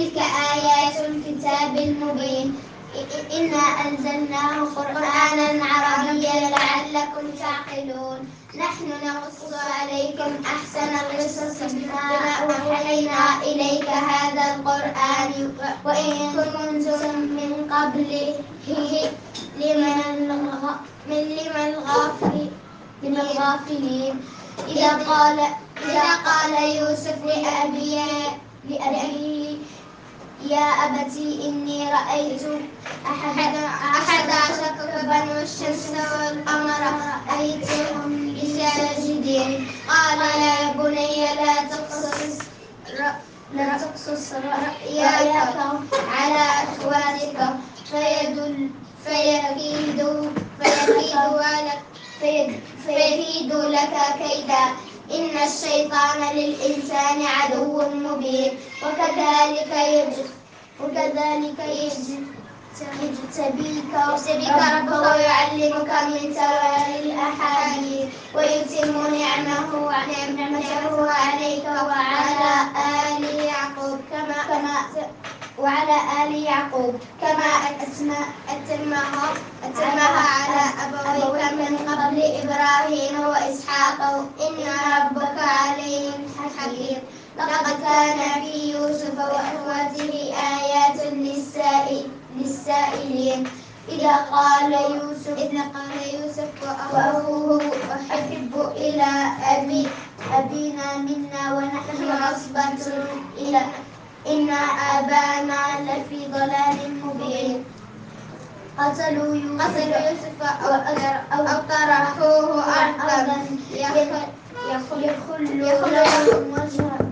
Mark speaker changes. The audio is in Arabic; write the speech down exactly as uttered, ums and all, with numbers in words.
Speaker 1: تلك آيات الكتاب المبين إنا أنزلناه قرآنا عربيا لعلكم تعقلون نحن نقص عليكم أحسن القصص بما أوحينا إليك هذا القرآن وإن كنتم من قبله لمن لمن من الغافلين إذا قال إذا قال يوسف لأبيه لأبيه يا أبتي إني رأيت أحد أحد عشر كوكبا والشمس والقمر رأيتهم لي ساجدين قال يا بني لا تقصص لا تقصص رؤياك على أخواتك فيدل فيكيدوا فيكيدوا لك فيكيدوا لك كيدا إن الشيطان للإنسان عدو مبين وكذلك يجب وكذلك يجتبيك ربك ويعلمك من تأويل الأحاديث ويتم نعمه نعمته عليك وعلى آل يعقوب كما كما وعلى آل يعقوب كما أتمها أتمها على أبويك من قبل إبراهيم وإسحاق إن ربك عليهم حكيم لقد كان في يوسف وإخوته آيات للسائلين إذا قال يوسف إذا قال يوسف وأخوه أحب إلى أبي أبينا منا ونحن عصبة إلى إن آبانا لفي ضلال مبين قتلوا يوسف أو طرحوه أرضا يخل لهم وجه